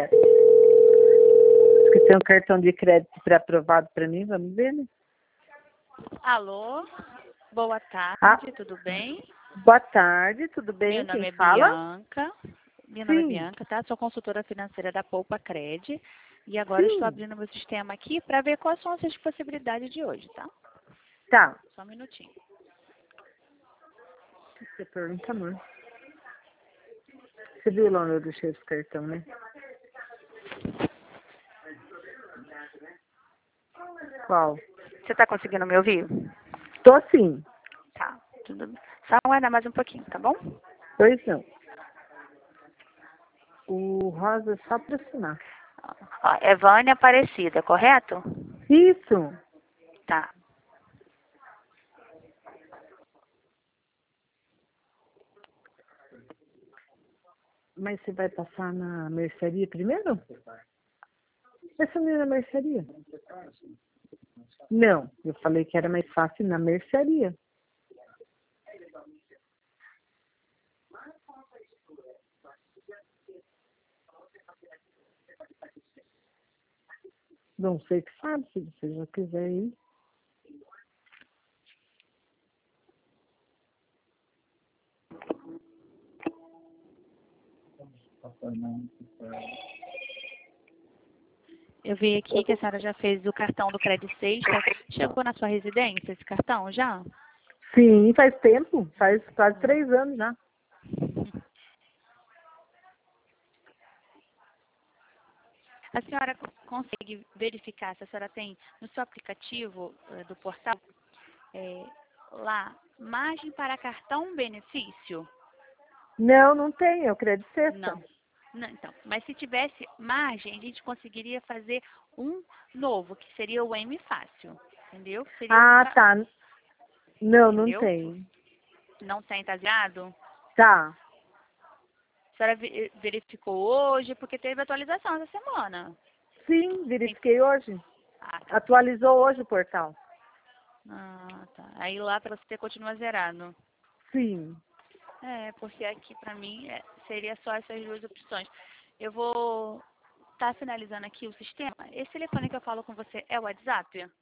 certo. Diz que tem um cartão de crédito pré-aprovado para mim, vamos ver, né? Alô, boa Ah, tarde, tudo bem? boa tarde, tudo Meu bem? nome Quem é fala? Bianca. Meu nome é Sim, Bianca, tá? Sou consultora financeira da Poupa Cred. E agora estou sim. abrindo meu sistema aqui para ver quais são as suas possibilidades de hoje, tá? Tá. Só um minutinho. Você pergunta, amor. Você viu lá onde eu deixei esse cartão, né? Qual? Você está conseguindo me ouvir? Tô sim. Tá, tudo bem. Só aguardar mais um pouquinho, tá bom? Pois não. O rosa é só para assinar. Ó, é Vânia Aparecida, correto? Isso. Tá. Mas você vai passar na mercearia primeiro? Essa não é na mercearia? Não, eu falei que era mais fácil na mercearia. Não sei que sabe, se você já quiser ir. Eu vi aqui que a senhora já fez o cartão do Credit Sexta. Chegou na sua residência esse cartão já? Sim, faz tempo, faz quase 3 anos já. A senhora consegue verificar se a senhora tem no seu aplicativo do portal lá margem para cartão benefício? Não, não tem, eu creio de sexta. Não. Não, então, mas se tivesse margem, a gente conseguiria fazer um novo, que seria o M Fácil, entendeu? Seria Ah, tá. Não, não entendeu? tem. Não tem taseado? Tá. A senhora verificou hoje, porque teve atualização essa semana. Sim, Tem- verifiquei hoje. Ah, tá. Atualizou hoje o portal. Ah, tá. Aí lá para você continua zerado. Sim. É, porque aqui pra mim seria só essas duas opções. Eu vou estar finalizando aqui o sistema. Esse telefone que eu falo com você é o WhatsApp?